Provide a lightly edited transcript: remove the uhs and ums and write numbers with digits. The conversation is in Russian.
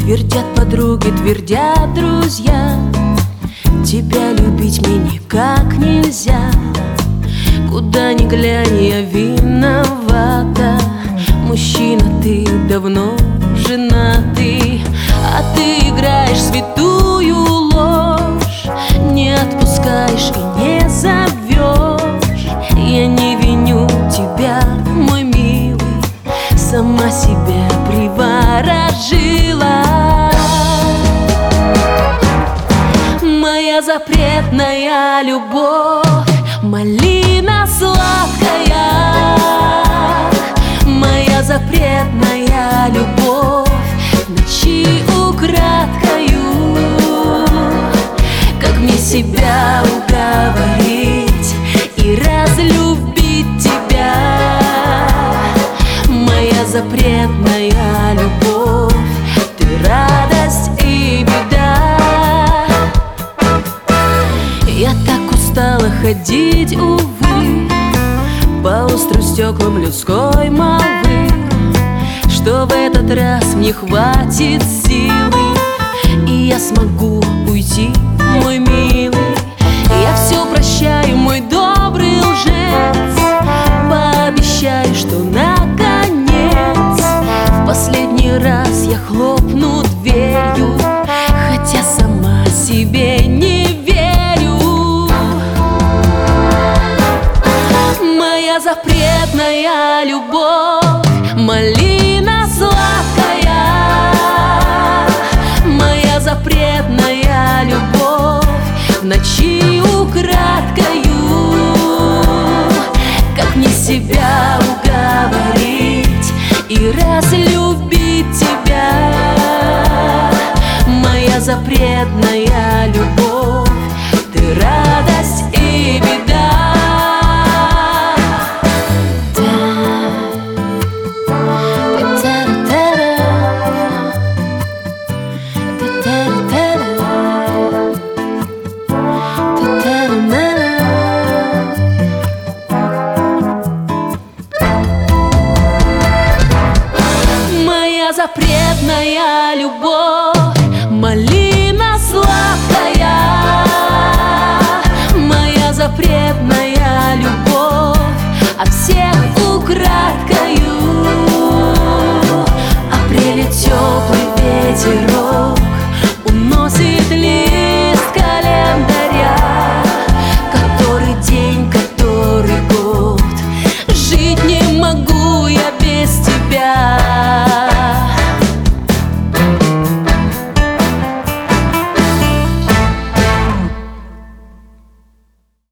Твердят подруги, твердят друзья, тебя любить мне никак нельзя. Куда ни глянь, я виновата. Мужчина, ты давно женатый, а ты играешь святую ложь, не отпускаешь и не зовешь. Я не виню тебя, мой милый, сама себя приворожила. Моя запретная любовь, малина сладкая. Моя запретная любовь, в ночи украдкою. Как мне себя уговорить и разлюбить тебя? Моя запретная любовь, ты радость и беда. Я так устала ходить, увы, по острым стеклам людской молвы, что в этот раз мне хватит силы, и я смогу уйти, мой милый. Я все прощаю, мой добрый лжец, пообещаю, что наконец в последний раз я хлопну дверью, хотя сама себе не верю. Моя запретная любовь, малина сладкая. Моя запретная любовь, в ночи украдкою. Как мне себя уговорить и разлюбить тебя? Моя запретная любовь, ты радость и беда. Запретная любовь, малина сладкая. Моя запретная любовь, от всех украдкою. Апреля теплый ветерок